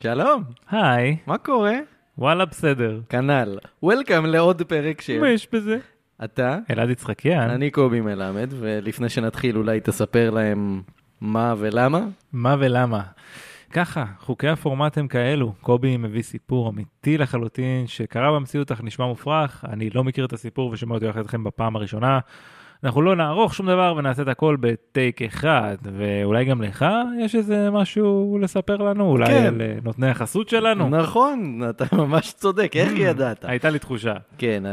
שלום, היי, מה קורה? וואלה בסדר. כנ"ל. וולקאם לעוד פרק של... מה יש בזה? אתה? אלעד יצחקיאן. אני קובי מלמד, ולפני שנתחיל אולי תספר להם מה ולמה. מה ולמה? ככה, חוקי הפורמט הם כאלו. קובי מביא סיפור אמיתי לחלוטין שקרה במציאות אך נשמע מופרך. אני לא מכיר את הסיפור ושומע אותו יחד אתכם בפעם הראשונה. אנחנו לא נערוך שום דבר ונעשה את הכל בטייק אחד, ואולי גם לך יש איזה משהו לספר לנו? אולי כן. על נותני החסות שלנו? נכון, אתה ממש צודק, איך ידעת? הייתה לי תחושה. כן,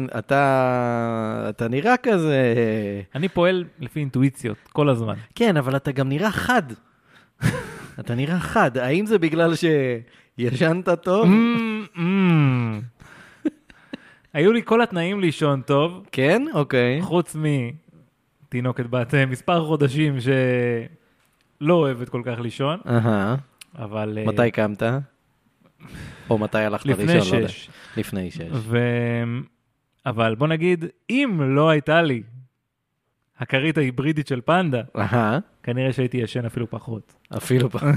אתה נראה כזה... אני פועל לפי אינטואיציות כל הזמן. כן, אבל אתה גם נראה חד. אתה נראה חד. האם זה בגלל שישנת טוב? היו לי כל התנאים לישון טוב, כן? אוקיי. חוץ מתינוקת בת מספר חודשים שלא אוהבת כל כך לישון, אבל... מתי קמת? או מתי הלכת לישון? לפני לא יודע. 6. לפני 6. אבל בוא נגיד, אם לא הייתה לי הכרית ההיברידית של פנדה, כנראה שהייתי ישן אפילו פחות. אפילו פעם.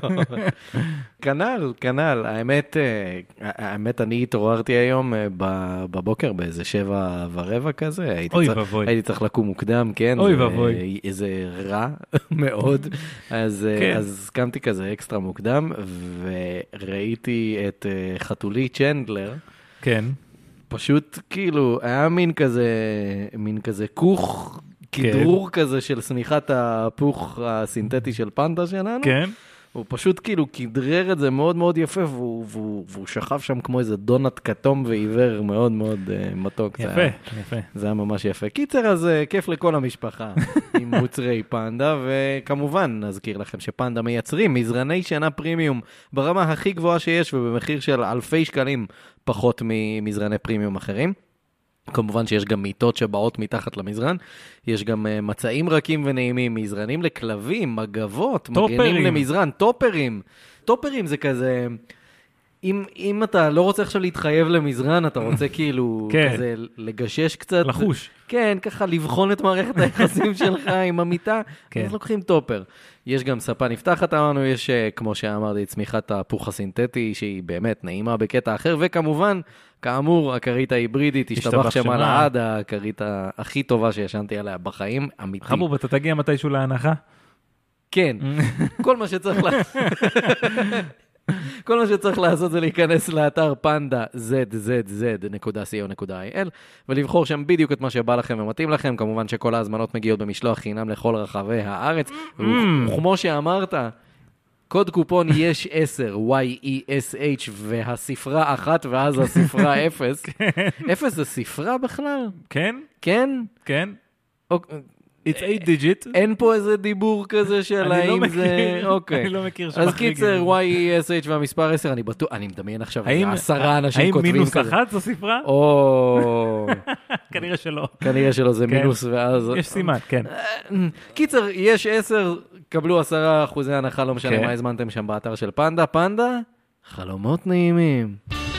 כנל. האמת, אני התעוררתי היום בבוקר באיזה 7:15 כזה. אוי ובוי. הייתי צריך לקום מוקדם, כן? אוי ובוי. איזה רע מאוד. אז קמתי כזה אקסטרה מוקדם, וראיתי את חתולי צ'נדלר. כן. פשוט כאילו, היה מין כזה כוך, כדרור כזה של סמיכת הפוך הסינתטי של פנדה שלנו. כן. הוא פשוט כאילו כדרר את זה מאוד מאוד יפה, והוא שכב שם כמו איזה דונט כתום ועיוור מאוד מאוד מתוק. יפה. זה היה ממש יפה. קיצר, אז כיף לכל המשפחה עם מוצרי פנדה, וכמובן נזכיר לכם שפנדה מייצרים מזרני שינה פרימיום ברמה הכי גבוהה שיש, ובמחיר של אלפי שקלים פחות ממזרני פרימיום אחרים. כמובן שיש גם מיטות שבאות מתחת למזרן, יש גם מצעים רכים ונעימים, מזרנים לכלבים, מגבות, מגנים למזרן, טופרים. טופרים זה כזה, אם אתה לא רוצה עכשיו להתחייב למזרן, אתה רוצה כאילו כזה לגשש קצת. לחוש. כן, ככה לבחון את מערכת היחסים שלך עם המיטה, אז לוקחים טופר. יש גם ספה נפתחת, אמרנו, יש, כמו שאמרתי, צמיחת הפוך הסינתטי, שהיא באמת נעימה בקטע אחר, וכמובן, כאמור, הכרית ההיברידית, השתבח שמה לעד, הכרית הכי טובה שישנתי עליה בחיים, אמיתי. חבוב, אתה תגיע מתישהו להנחה? כן, כל מה שצריך לעשות זה להיכנס לאתר פנדה zzz.co.il ולבחור שם בדיוק את מה שבא לכם ומתאים לכם. כמובן שכל ההזמנות מגיעות במשלוח חינם לכל רחבי הארץ. וכמו שאמרת, קוד קופון יש 10, YESH, והספרה 1 ואז הספרה 0. 0 זה ספרה בכלל? כן. כן? כן. It's 8 digit. אין פה איזה דיבור כזה של האם זה... אוקיי. אני לא מכיר אז קיצר, YESH והמספר 10, אני בטוח, אני מדמיין עכשיו 10 אנשים כותבים כזה. האם מינוס 1 זו ספרה? או... כנראה שלא. כנראה שלא, זה מינוס ואז... יש סימן, כן. קיצר, יש 10, קבלו 10% הנחה, לא משנה מה הזמנתם שם באתר של פנדה. פנדה, חלומות נעימים.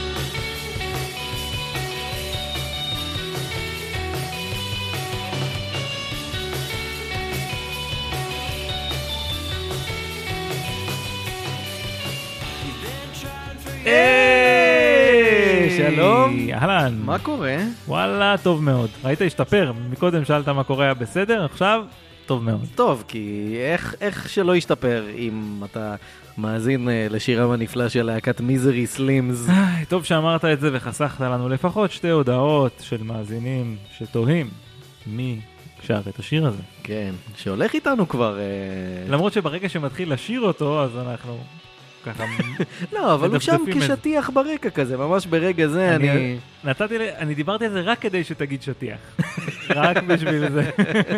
שלום. אהלן. מה קורה? וואלה, טוב מאוד. ראית השתפר? מקודם שאלת מה קורה בסדר, עכשיו טוב מאוד. טוב, כי איך שלא ישתפר אם אתה מאזין לשירם הנפלא של להקת מיזרי סלימס. טוב שאמרת את זה וחסכת לנו לפחות 2 הודעות של מאזינים שתוהים מי שר את השיר הזה. כן, שהולך איתנו כבר... למרות שברגע שמתחיל לשיר אותו, אז אנחנו... ככה... לא, אבל הוא שם כשטיח ברקע כזה, ממש ברגע זה אני דיברתי על זה רק כדי שתגיד שטיח. רק בשביל זה.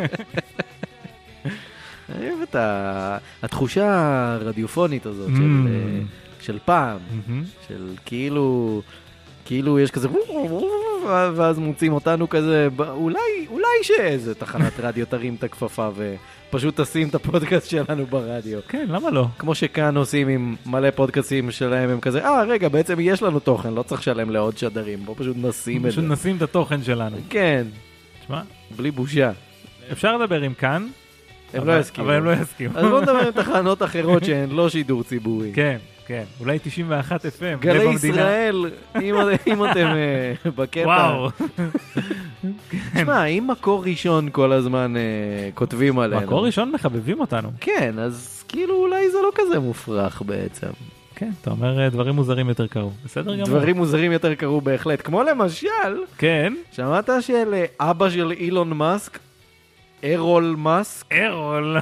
אני אוהב את התחושה הרדיופונית הזאת של פעם, של כאילו יש כזה, ואז מוצאים אותנו כזה, אולי שאיזה תחנת רדיו תרים את הכפפה ופשוט תשים את הפודקאסט שלנו ברדיו. כן, למה לא? כמו שכאן עושים עם מלא פודקאסטים שלהם, הם כזה, רגע, בעצם יש לנו תוכן, לא צריך לשלם לעוד שדרים, בוא פשוט נשים את זה. פשוט נשים את התוכן שלנו. כן. תשמע? בלי בושה. אפשר לדבר עם כאן, הם לא יסכימו. אבל הם לא יסכימו. אז בוא נדבר עם תחנות אחרות שהן לא שידור ציבורי. כן, כן, אולי 91 FM, לב גלי המדינה. ישראל, אם אתם בקטע. וואו. תשמע, אם מקור ראשון כל הזמן כותבים עלינו. מקור ראשון מחבבים אותנו. כן, אז כאילו אולי זה לא כזה מופרך בעצם. כן, אתה אומר דברים מוזרים יותר קרו. בסדר גמור. דברים מוזרים יותר קרו בהחלט. כמו למשל, כן. שמעת של אבא של אילון מאסק, אירול מאסק, אירול.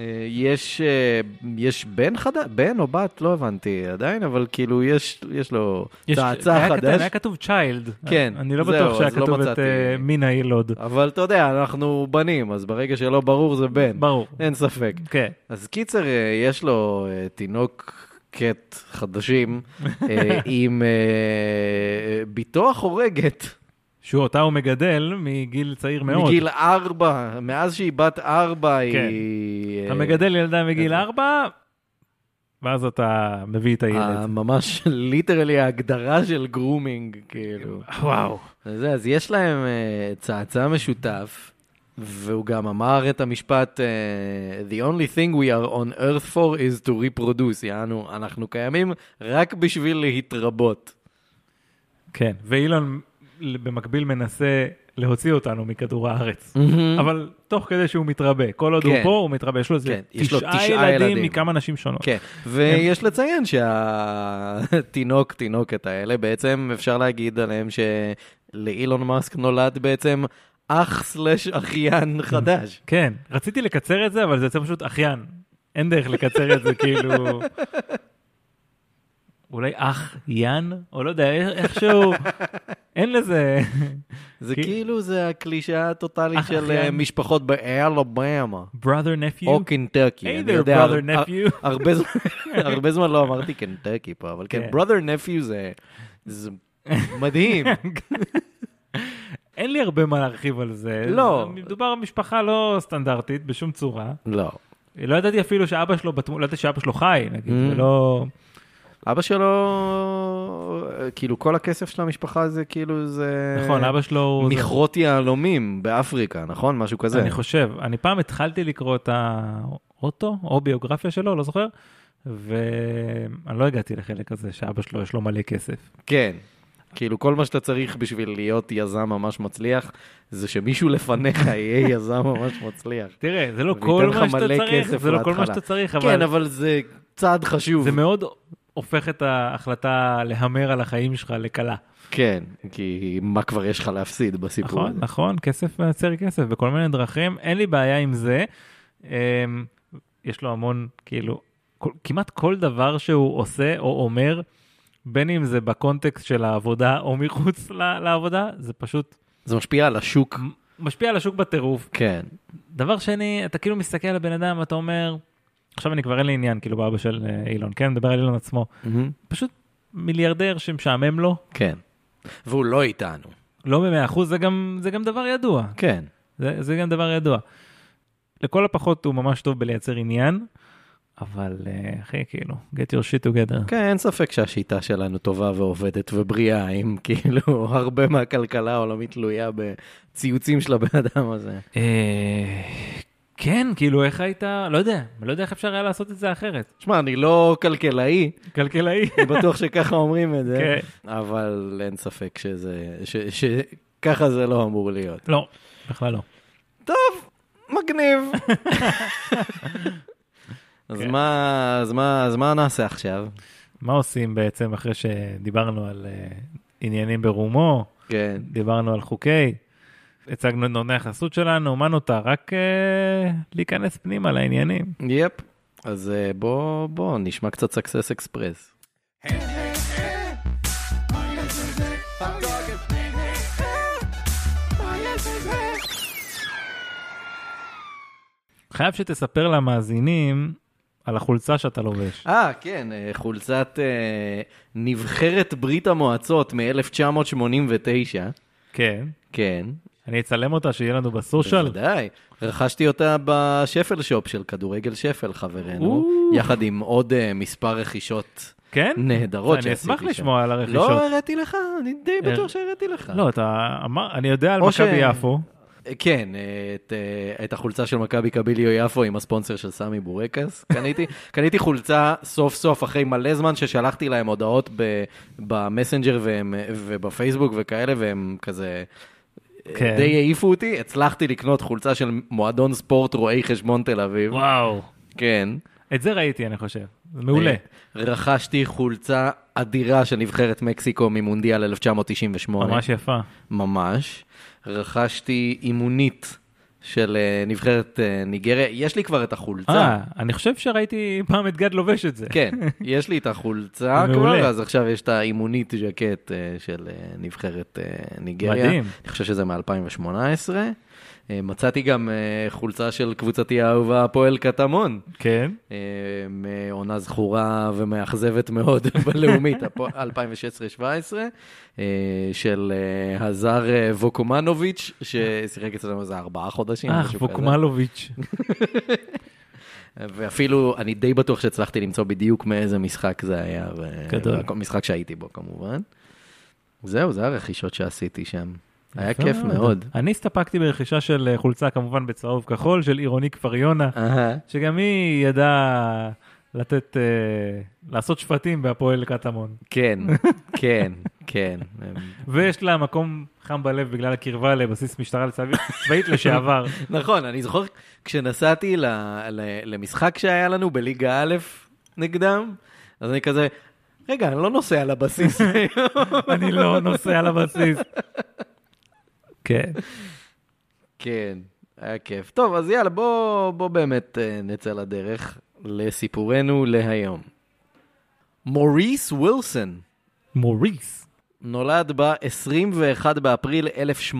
יש בן חדש, בן או בת, לא הבנתי עדיין, אבל כאילו יש לו צאצא חדש. היה כתוב צ'יילד. כן, אני לא זהו, בטוח שהיה אז לא כתוב את מצאתי. מין הילוד. אבל אתה יודע, אנחנו בנים, אז ברגע שלא ברור זה בן. ברור. אין ספק. כן. אז קיצר, יש לו תינוק קט חדשים עם ביתו החורגת. שהוא אותה הוא מגדל מגיל צעיר מאוד. מגיל 4, מאז שהיא בת 4 כן. היא... אתה מגדל ילדה מגיל 4, ואז אתה מביא את הילד. ממש ליטרלי ההגדרה של גרומינג, כאילו. וואו. אז יש להם צאצא משותף, והוא גם אמר את המשפט, The only thing we are on earth for is to reproduce, יענו, אנחנו קיימים רק בשביל להתרבות. כן, ואילון במקביל מנסה להוציא אותנו מכדור הארץ. אבל תוך כדי שהוא מתרבה. כל עוד הוא פה, הוא מתרבה. יש לו איזה 9 ילדים מכמה נשים שונות. כן, ויש לציין תינוקת האלה, בעצם אפשר להגיד עליהם שלאילון מאסק נולד בעצם אח/אחיין חדש. כן, רציתי לקצר את זה, אבל זה יוצא פשוט אחיין. אין דרך לקצר את זה, כאילו... אולי אחיין? או לא יודע, איכשהו... אין לזה... זה כאילו, זה הקלישה הטוטלית של משפחות באלבמה. brother nephew? או קנטקי. Hey there, brother nephew. הרבה זמן לא אמרתי קנטקי פה, אבל כן, brother nephew זה מדהים. אין לי הרבה מה להרחיב על זה. לא. מדובר במשפחה לא סטנדרטית בשום צורה. לא. לא ידעתי אפילו שאבא שלו, לא ידעתי שאבא שלו חי, נגיד, ולא... אבא שלו, כאילו כל הכסף של המשפחה זה כאילו זה... נכון, אבא שלו... מכרות יהלומים באפריקה, נכון? משהו כזה. אני חושב. אני פעם התחלתי לקרוא את האוטו, או ביוגרפיה שלו, לא זוכר, ואני לא הגעתי לחלק הזה שאבא שלו יש לו מלא כסף. כן. כאילו כל מה שאתה צריך בשביל להיות יזם ממש מצליח, זה שמישהו לפניך יהיה יזם ממש מצליח. תראה, זה לא כל מה שאתה צריך, זה לא כל מה שאתה צריך, אבל... כן, אבל זה צעד חשוב. זה מאוד הופך את ההחלטה להמר על החיים שלך לקלה. כן, כי מה כבר יש לך להפסיד בסיפור הזה. נכון, נכון, כסף מייצר כסף בכל מיני דרכים, אין לי בעיה עם זה. יש לו המון, כאילו, כמעט כל דבר שהוא עושה או אומר, בין אם זה בקונטקסט של העבודה או מחוץ לעבודה, זה פשוט... זה משפיע על השוק. משפיע על השוק בטירוף. כן. דבר שני, אתה כאילו מסתכל על הבן אדם, אתה אומר, עכשיו אני כבר אין לי עניין, כאילו באבא של אילון, כן? מדבר על אילון עצמו. פשוט מיליארדר שמשעמם לו. כן. והוא לא איתנו. לא ב100%, זה גם דבר ידוע. כן. זה גם דבר ידוע. לכל הפחות הוא ממש טוב בלייצר עניין, אבל אחי, כאילו, get your shit together. כן, אין ספק שהשיטה שלנו טובה ועובדת ובריאה, אם כאילו הרבה מהכלכלה העולמית תלויה בציוצים של הבן אדם הזה. כן, כאילו, איך היית, לא יודע איך אפשר היה לעשות את זה אחרת. שמע, אני לא כלכלאי. כלכלאי. אני בטוח שככה אומרים את זה, כן. אבל אין ספק שככה זה לא אמור להיות. לא, בכלל לא. טוב, מגניב. אז מה נעשה עכשיו? מה עושים בעצם אחרי שדיברנו על עניינים ברומו? כן. דיברנו על חוקי, הצגנו את נותני החסות שלנו, מה נותר? רק להיכנס פנימה לעניינים. יפ. אז בוא נשמע קצת סקסס אקספרס. חייב שתספר למאזינים על החולצה שאתה לובש. כן, חולצת נבחרת ברית המועצות מ-1989. כן. כן. אני אצלם אותה שיהיה לנו בסושיאל. בוודאי. רכשתי אותה בשפל שופ של כדורגל שפל, חברנו, יחד עם עוד מספר רכישות נהדרות שעשיתי שם. אני אשמח לשמוע על הרכישות. לא הראיתי לך, אני די בטוח שהראיתי לך. לא, אני יודע על מכבי יפו. כן, את החולצה של מכבי קביליו יפו עם הספונסר של סמי בורקס. קניתי חולצה סוף סוף אחרי מלא זמן ששלחתי להם הודעות במסנג'ר ובפייסבוק וכאלה, והם כזה די העיפו אותי. הצלחתי לקנות חולצה של מועדון ספורט רואי חשבון תל אביב. וואו. כן. את זה ראיתי, אני חושב. זה מעולה. רכשתי חולצה אדירה של נבחרת מקסיקו ממונדיאל 1998. ממש יפה. ממש. רכשתי אימונית של נבחרת ניגריה. יש לי כבר את החולצה. אני חושב שראיתי פעם את גד לובש את זה. כן, יש לי את החולצה כבר, אז עכשיו יש את האימונית ז'קט של נבחרת ניגריה. מדהים. אני חושב שזה מ-2018. מצאתי גם חולצה של קבוצתי האהובה הפועל קטמון. כן. עונה זכורה ומאכזבת מאוד בלאומית, 2016-2017, של הזר ווקומנוביץ', ששיחק אצלנו איזה 4 חודשים. ווקומנוביץ'. ואפילו אני די בטוח שהצלחתי למצוא בדיוק מאיזה משחק זה היה. גדול. משחק שהייתי בו כמובן. זהו, זה הרכישות שעשיתי שם. היה כיף מאוד. אני הסתפקתי ברכישה של חולצה כמובן בצהוב כחול של עירוני כפר יונה, שגם היא ידעה לעשות שפטים בהפועל קטמון. כן, כן, כן. ויש לה מקום חם בלב בגלל הקרבה לבסיס משטרה צבאית לשעבר. נכון, אני זוכר כשנסעתי למשחק שהיה לנו בליגה א' נגדם, אז אני כזה, רגע, אני לא נוסע לבסיס. אני לא נוסע לבסיס. כן. כן, היה כיף. טוב, אז יאללה, בוא באמת נצא לדרך לסיפורנו להיום. מוריס ווילסון. מוריס. נולד ב-21 באפריל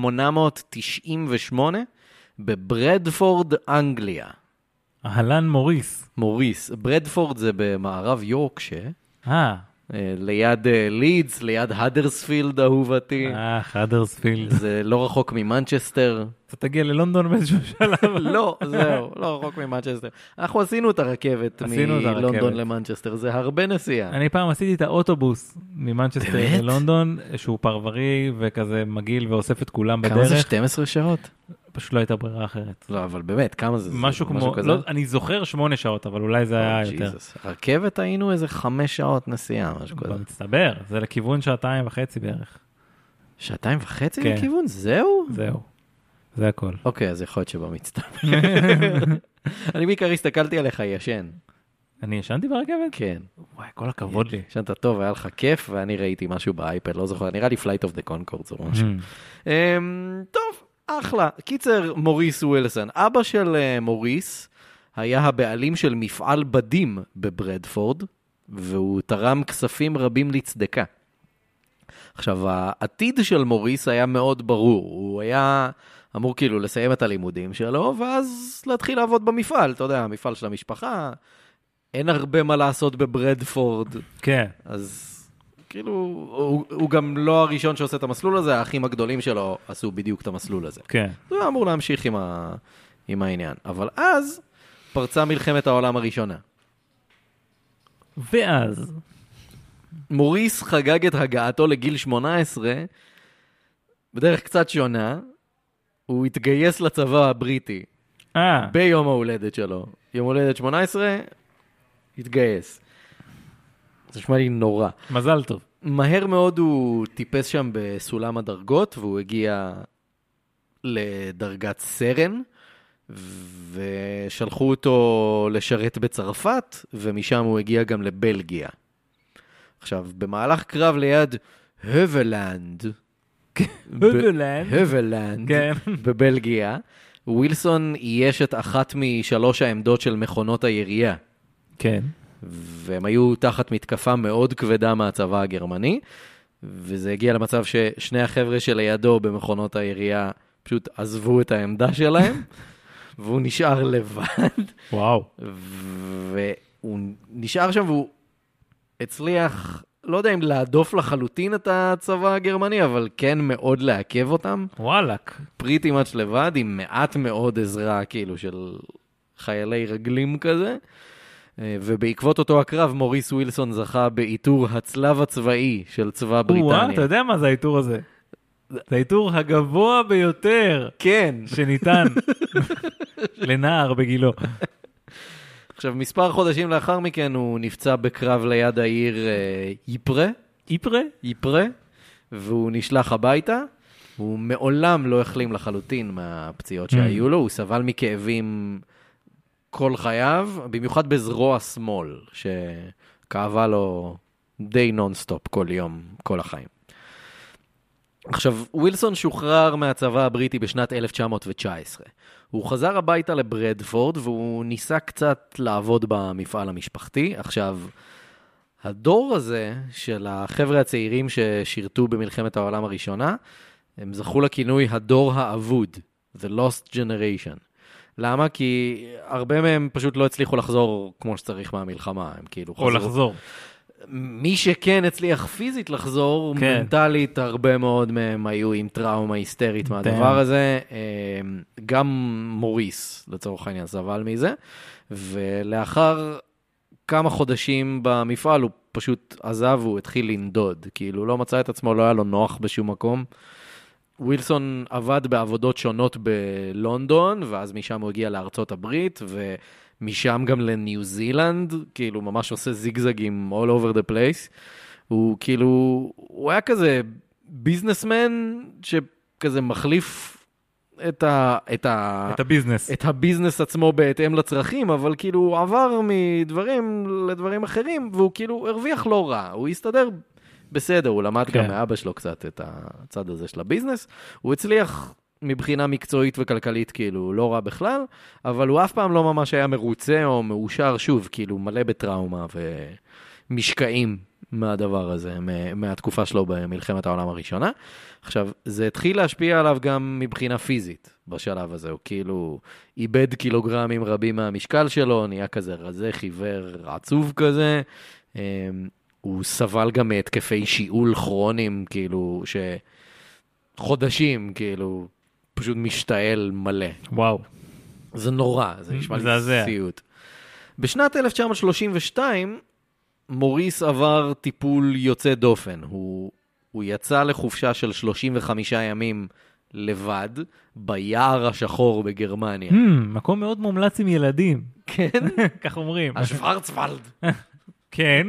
1898 בברדפורד, אנגליה. אהלן מוריס. מוריס. ברדפורד זה במערב יורקשייר. ליד לידס, ליד הדרספילד אהובתי. הדרספילד. זה לא רחוק ממנצ'סטר. אתה תגיע ללונדון באיזשהו שלב. לא, זהו, לא רחוק ממנצ'סטר. אנחנו עשינו את הרכבת מלונדון למנצ'סטר, זה הרבה נסיעה. אני פעם עשיתי את האוטובוס ממנצ'סטר ללונדון, שהוא פרברי וכזה מגיל ואוסף את כולם בדרך. כמה זה 12 שעות? פשוט לא הייתה ברירה אחרת. לא, אבל באמת, כמה זה? משהו כמו, אני זוכר 8 שעות, אבל אולי זה היה יותר. הרכבת היינו איזה 5 שעות נסיעה, משהו כזה. במצטבר, זה לכיוון 2.5 בערך. 2.5 לכיוון? זהו? זהו. זה הכל. אוקיי, אז יכול להיות שבמצטבר. אני בעיקר הסתכלתי עליך ישן. אני ישנתי ברכבת? כן. וואי, כל הכבוד לי. ישנת טוב, היה לך כיף, ואני ראיתי משהו באייפד, לא זוכר, נראה לי Flight of the Conchords או משהו. טוב. אחלה. קיצר, מוריס ווילסון. אבא של מוריס היה הבעלים של מפעל בדים בברדפורד, והוא תרם כספים רבים לצדקה. עכשיו, העתיד של מוריס היה מאוד ברור. הוא היה אמור כאילו לסיים את הלימודים שלו, ואז להתחיל לעבוד במפעל. אתה יודע, המפעל של המשפחה, אין הרבה מה לעשות בברדפורד. כן. אז כאילו, הוא גם לא הראשון שעושה את המסלול הזה, האחים הגדולים שלו עשו בדיוק את המסלול הזה. כן. הוא אמור להמשיך עם העניין. אבל אז פרצה מלחמת העולם הראשונה. ואז? מוריס חגג את הגעתו לגיל 18, בדרך קצת שונה, הוא התגייס לצבא הבריטי. ביום ההולדת שלו. יום הולדת 18, התגייס. זה נשמע לי נורא. מזל טוב. מהר מאוד הוא טיפס שם בסולם הדרגות, והוא הגיע לדרגת סרן, ושלחו אותו לשרת בצרפת, ומשם הוא הגיע גם לבלגיה. עכשיו, במהלך קרב ליד הוולנד, בבלגיה, ווילסון יש את אחת משלוש העמדות של מכונות הירייה. כן. והם היו תחת מתקפה מאוד כבדה מהצבא הגרמני, וזה הגיע למצב ששני החבר'ה שלידו במכונות הירייה פשוט עזבו את העמדה שלהם, והוא נשאר לבד. וואו. והוא נשאר שם והוא הצליח, לא יודע אם להדוף לחלוטין את הצבא הגרמני, אבל כן מאוד לעכב אותם. וואלק. פריטי מאץ' לבד, עם מעט מאוד עזרה כאילו של חיילי רגלים כזה. ובעקבות אותו הקרב, מוריס ווילסון זכה בעיטור הצלב הצבאי של צבא בריטניה. אתה יודע מה זה העיטור הזה? זה העיטור הגבוה ביותר כן. שניתן לנער בגילו. עכשיו, מספר חודשים לאחר מכן הוא נפצע בקרב ליד העיר יפרה. יפרה? יפרה, והוא נשלח הביתה. הוא מעולם לא החלים לחלוטין מהפציעות שהיו לו, הוא סבל מכאבים כל חייו, במיוחד בזרוע שמאל, שכאבה לו די נונסטופ כל יום, כל החיים. עכשיו, ווילסון שוחרר מהצבא הבריטי בשנת 1919. הוא חזר הביתה לברדפורד, והוא ניסה קצת לעבוד במפעל המשפחתי. עכשיו, הדור הזה של החבר'ה הצעירים ששירתו במלחמת העולם הראשונה, הם זכו לכינוי הדור האבוד, The Lost Generation. למה? כי הרבה מהם פשוט לא הצליחו לחזור כמו שצריך מהמלחמה. הם כאילו חזרו. או לחזור. מי שכן הצליח פיזית לחזור, כן. מנטלית, הרבה מאוד מהם היו עם טראומה היסטרית מהדבר הזה. גם מוריס, לצורך העניין, סבל מזה. ולאחר כמה חודשים במפעל, הוא פשוט עזב, הוא התחיל לנדוד. כאילו, לא מצא את עצמו, לא היה לו נוח בשום מקום. ווילסון עבד בעבודות שונות בלונדון, ואז משם הוא הגיע לארצות הברית, ומשם גם לניו זילנד, כאילו ממש עושה זיגזגים all over the place. הוא כאילו, הוא היה כזה ביזנסמן, שכזה מחליף את הביזנס. את הביזנס עצמו בהתאם לצרכים, אבל כאילו הוא עבר מדברים לדברים אחרים, והוא כאילו הרוויח לא רע, הוא הסתדר בסדר, הוא למד גם מאבא שלו קצת את הצד הזה של הביזנס, הוא הצליח מבחינה מקצועית וכלכלית כאילו לא רע בכלל, אבל הוא אף פעם לא ממש היה מרוצה או מאושר שוב, כאילו מלא בטראומה ומשקעים מהדבר הזה, מהתקופה שלו במלחמת העולם הראשונה. עכשיו, זה התחיל להשפיע עליו גם מבחינה פיזית בשלב הזה, הוא כאילו איבד קילוגרמים רבים מהמשקל שלו, נהיה כזה רזה, חיוור, עצוב כזה, הוא סבל גם מהתקפי שיעול כרוניים, כאילו, שחודשים, כאילו, פשוט משתעל מלא. וואו. זה נורא, זה נשמע לי סיוט. בשנת 1932, מוריס עבר טיפול יוצא דופן. הוא יצא לחופשה של 35 ימים לבד, ביער השחור בגרמניה. מקום מאוד מומלץ עם ילדים. כן? כך אומרים. השוורצוולד. כן.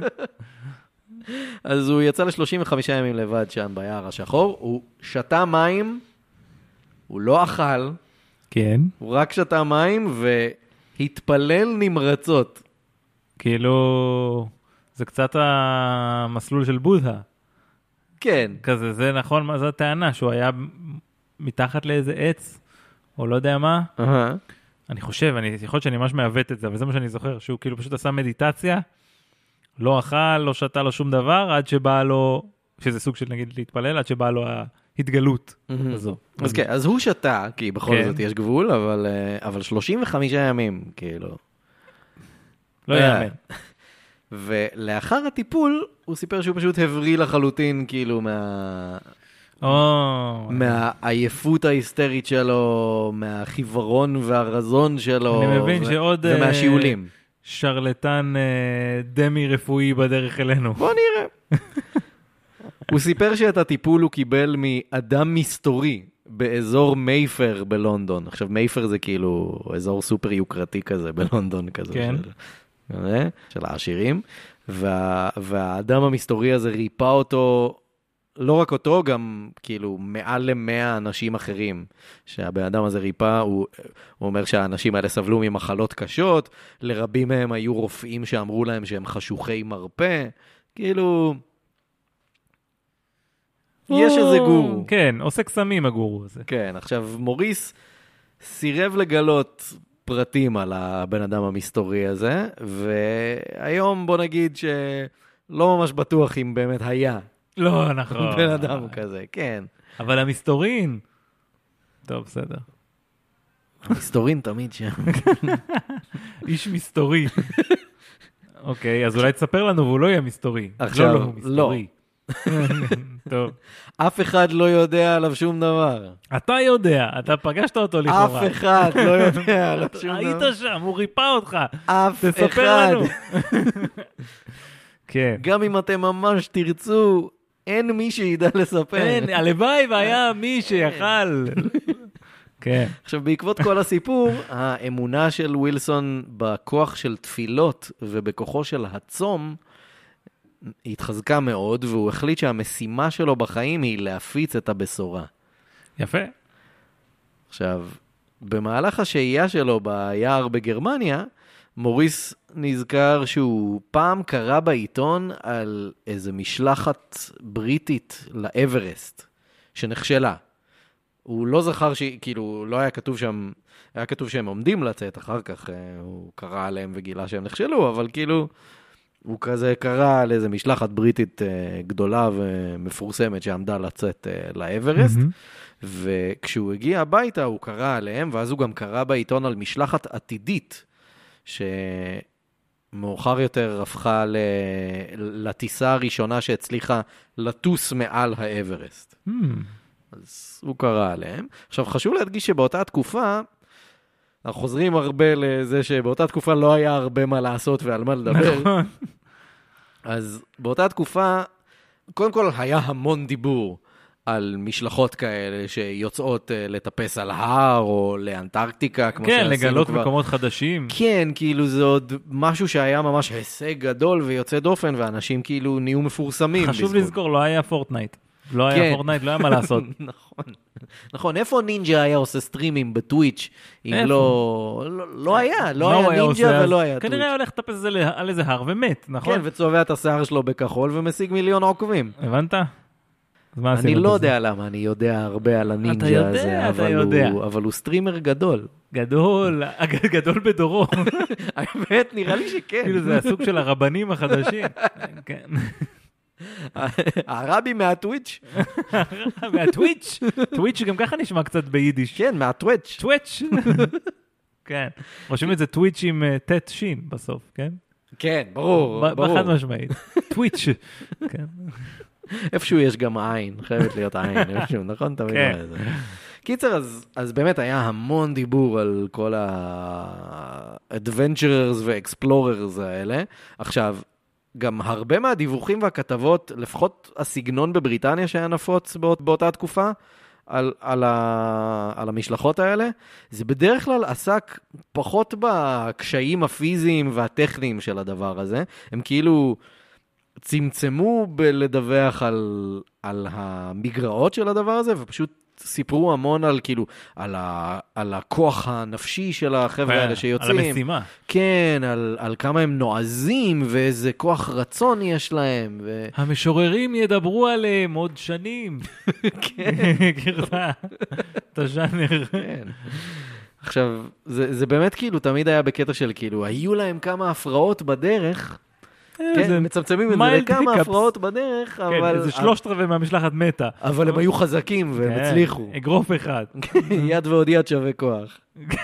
אז הוא יצא ל-35 ימים לבד שם ביער השחור, הוא שתה מים, הוא לא אכל, כן. הוא רק שתה מים והתפלל נמרצות. כאילו, זה קצת המסלול של בודה. כן. כזה, זה נכון, מה זו הטענה, שהוא היה מתחת לאיזה עץ, או לא יודע מה. אני חושב, יכול להיות שאני ממש מעוות את זה, אבל זה מה שאני זוכר, שהוא כאילו פשוט עשה מדיטציה, לא אכל, לא שתה לו שום דבר, עד שבא לו, שזה סוג של נגיד להתפלל, עד שבא לו ההתגלות הזו. אז כן, אז הוא שתה, כי בכל זאת יש גבול, אבל 35 ימים, כאילו. לא יאמן. ולאחר הטיפול, הוא סיפר שהוא פשוט הבריא לחלוטין, כאילו, מהעייפות ההיסטרית שלו, מהחיוורון והרזון שלו. אני מבין שעוד ומהשיעולים. שרלטן דמי רפואי בדרך אלינו. בוא נראה. הוא סיפר שאת הטיפול הוא קיבל מאדם מסתורי באזור מייפר בלונדון. עכשיו מייפר זה כאילו אזור סופר יוקרתי כזה בלונדון כזה. כן. של העשירים. והאדם המסתורי הזה ריפא אותו, לא רק אותו, גם כאילו מעל ל100 אנשים אחרים שהבן אדם הזה ריפא. הוא אומר שהאנשים האלה סבלו ממחלות קשות, לרבים מהם היו רופאים שאמרו להם שהם חשוכי מרפא, כאילו יש איזה גורו. כן, עושה קסמים הגורו הזה. כן, עכשיו מוריס סירב לגלות פרטים על הבן אדם המסתורי הזה, והיום בוא נגיד שלא ממש בטוח אם באמת היה. לא, נכון. בן אדם כזה, כן. אבל המסתורין... טוב, בסדר. המסתורין תמיד שם. איש מסתורי. אוקיי, אז אולי תספר לנו והוא לא יהיה מסתורי. עכשיו, לא. טוב. אף אחד לא יודע עליו שום דבר. אתה יודע, אתה פגשת אותו לכאורה. אף אחד לא יודע עליו שום דבר. היית שם, הוא ריפא אותך. אף אחד. תספר לנו. כן. גם אם אתם ממש תרצו, אין מי שידע לספר. אין, הלוואי והיה מי שיכל. כן. עכשיו, בעקבות כל הסיפור, האמונה של ווילסון בכוח של תפילות ובכוחו של הצום, התחזקה מאוד, והוא החליט שהמשימה שלו בחיים היא להפיץ את הבשורה. יפה. עכשיו, במהלך השהייה שלו ביער בגרמניה, מוריס נזכר שהוא פעם קרא בעיתון על איזה משלחת בריטית לאברסט, שנכשלה. הוא לא זכר כאילו, לא היה כתוב שם, היה כתוב שהם עומדים לצאת, אחר כך הוא קרא עליהם וגילה שהם נכשלו, אבל כאילו, הוא כזה קרא על איזה משלחת בריטית גדולה ומפורסמת שעמדה לצאת לאברסט, וכשהוא הגיע הביתה הוא קרא עליהם, ואז הוא גם קרא בעיתון על משלחת עתידית, שמאוחר יותר הפכה לטיסה הראשונה שהצליחה לטוס מעל האברסט. אז הוא קרא עליהם. עכשיו חשוב להדגיש שבאותה תקופה, אנחנו חוזרים הרבה לזה שבאותה תקופה לא היה הרבה מה לעשות ועל מה לדבר. נכון. אז באותה תקופה, קודם כל היה המון דיבור על משלחות כאלה שיוצאות לטפס על הר או לאנטרקטיקה, כמו כן, שעשינו לגלות כבר. מקומות חדשים. כן, כאילו זה עוד משהו שהיה ממש הישג גדול ויוצא דופן, ואנשים כאילו נהיו מפורסמים. חשוב בזכות. לזכור, לא היה פורטנייט. לא היה כן. פורטנייט, לא היה מה לעשות. נכון. נכון, איפה נינג'ה היה עושה סטרימים בטוויץ' אם איפה? לא היה, לא מה הוא היה עושה נינג'ה אז? ולא היה טוויץ'. כנראה הולך לטפס על איזה הר ומת, נכון? כן, וצובע את השיער שלו בכחול ומשיג 1,000,000 עוקבים. הבנת? אז מה אני עשינו לא בזה? יודע למה, אני יודע הרבה על אתה הנינג'ה יודע, הזה, אתה יודע. אבל הוא סטרימר גדול. גדול, גדול בדורו. האמת, נראה לי שכן. כאילו זה הסוג של הרבנים החדשים. כן. הרבי מהטוויץ'. מהטוויץ'. טוויץ' גם ככה נשמע קצת ביידיש. כן, מהטוויץ'. טוויץ'. כן. רושמים את זה טוויץ' עם טט שין בסוף, כן? כן, ברור. בחד משמעית. טוויץ'. כן. איפשהו יש גם עין, חייבת להיות עין, איפשהו, נכון? תמיד כן. מה זה. קיצר, אז באמת היה המון דיבור על כל ה-adventurers ו-explorers האלה. עכשיו, גם הרבה מהדיווחים והכתבות, לפחות הסגנון בבריטניה שהיה נפוץ באותה תקופה, על המשלחות האלה, זה בדרך כלל עסק פחות בקשיים הפיזיים והטכניים של הדבר הזה. הם כאילו צמצמו בלדווח על המגרעות של הדבר הזה, ופשוט סיפרו המון על כאילו, על הכוח הנפשי של החבר'ה האלה שיוצאים. על המשימה. כן, על כמה הם נועזים, ואיזה כוח רצון יש להם. המשוררים ידברו עליהם עוד שנים. כן. גרדה. את הז'אנר. כן. עכשיו, זה באמת כאילו, תמיד היה בקטע של כאילו, היו להם כמה הפרעות בדרך, כן, מצמצמים את זה לכמה הפרעות בדרך, אבל... כן, איזה 3/4 מהמשלחת מתה. אבל הם היו חזקים והם הצליחו. אגרוף אחד. יד ועוד יד שווה כוח.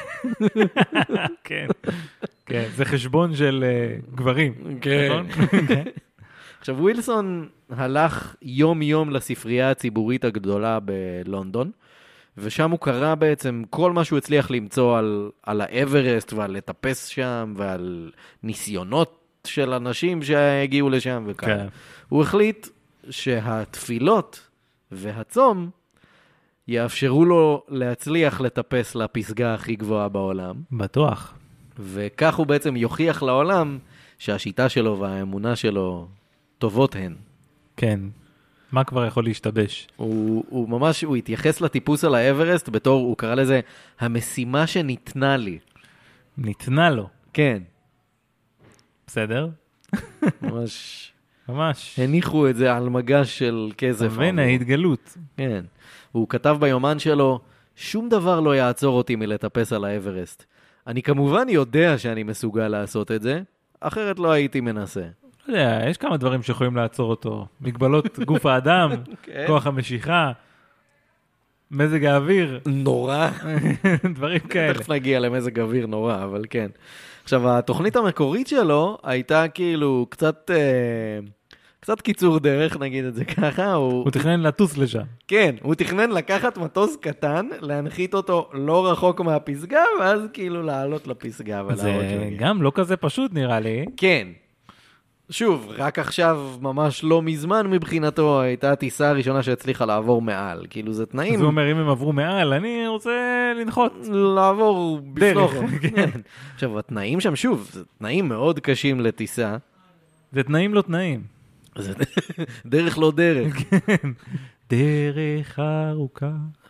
כן, כן, זה חשבון של גברים. כן. עכשיו, ווילסון הלך יום-יום לספרייה הציבורית הגדולה בלונדון, ושם הוא קרא בעצם כל מה שהוא הצליח למצוא על האברסט ועל לטפס שם ועל ניסיונות של אנשים שהגיעו לשם וכאלה. כן. הוא החליט שהתפילות והצום יאפשרו לו להצליח לטפס לפסגה הכי גבוהה בעולם. בטוח. וכך הוא בעצם יוכיח לעולם שהשיטה שלו והאמונה שלו טובות הן. כן. מה כבר יכול להשתבש? הוא ממש, הוא התייחס לטיפוס על האברסט בתור, הוא קרא לזה המשימה שניתנה לי. ניתנה לו. כן. בסדר? ממש ממש. הניחו את זה על מגש של כסף. בין ההתגלות. כן. הוא כתב ביומן שלו, שום דבר לא יעצור אותי מלטפס על האברסט. אני כמובן יודע שאני מסוגל לעשות את זה, אחרת לא הייתי מנסה. לא יודע, יש כמה דברים שיכולים לעצור אותו. מגבלות גוף האדם, כוח המשיכה, מזג האוויר. נורא. דברים כאלה. תכף נגיע למזג אוויר נורא, אבל כן. עכשיו, התוכנית המקורית שלו הייתה כאילו קצת קיצור דרך, נגיד את זה ככה. הוא תכנן לטוס לשם. כן, הוא תכנן לקחת מטוס קטן, להנחית אותו לא רחוק מהפסגה, ואז כאילו לעלות לפסגה. זה גם לא כזה פשוט נראה לי. כן. שוב, רק עכשיו, ממש לא מזמן מבחינתו, הייתה הטיסה הראשונה שהצליחה לעבור מעל. כאילו, זה תנאים... אז הוא אומר, אם הם עברו מעל, אני רוצה לנחות. לעבור בפלוך. דרך, כן. עכשיו, התנאים שם, שוב, זה תנאים מאוד קשים לטיסה. זה תנאים לא תנאים. זה דרך לא דרך. כן. דרך ארוכה.